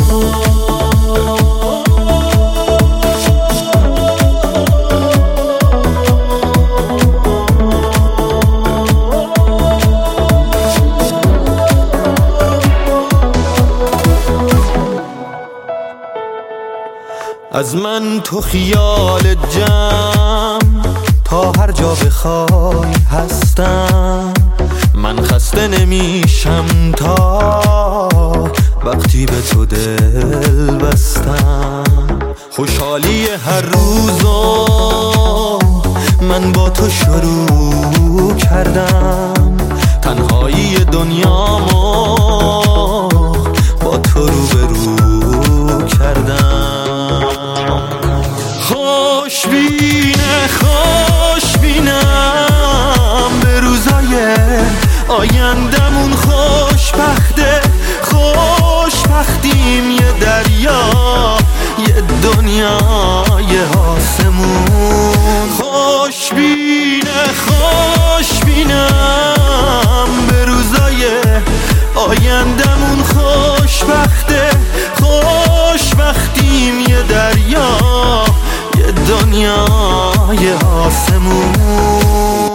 از من تو خیال جمع تا هر جا بخوای هستم. من خسته نمیشم تا وقتی به تو دل بستم. خوشحالی هر روزو من با تو شروع کردم. تنهایی دنیامو با تو روبرو کردم. خوش بینم به روزای آیندمون. خوشبختیم یه دریا یه دنیای آسمون. خوش بینم به روزای آیندمون. خوشبختیم یه دریا یه دنیای آسمون.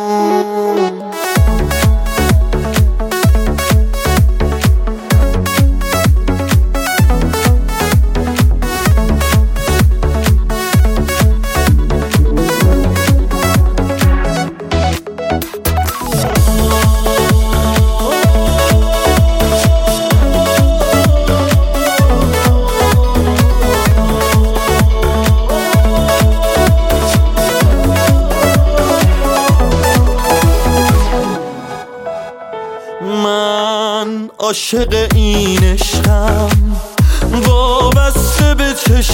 من عاشق این عشقم، وابسته به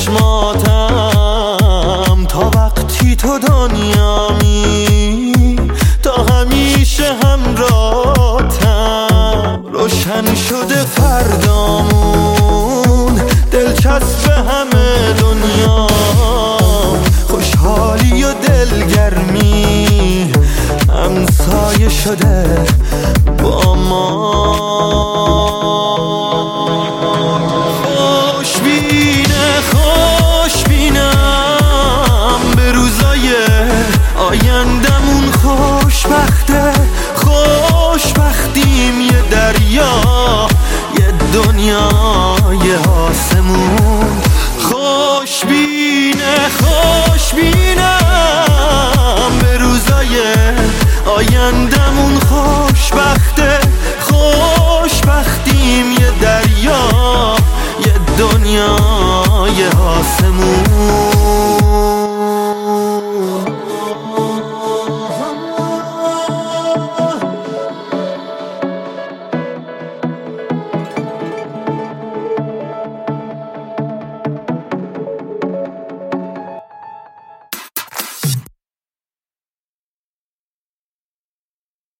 چشماتم. تا وقتی تو دنیامی تا همیشه همراهتم. روشن شده فردامون دلچسب همه دنیا. خوشحالی و دلگرمی همسایه شده با ما. خوش بینم به روزای آیندمون. خوشبختیم یه دریا یه دنیای آسمون. خوش بینم به روزای آینده.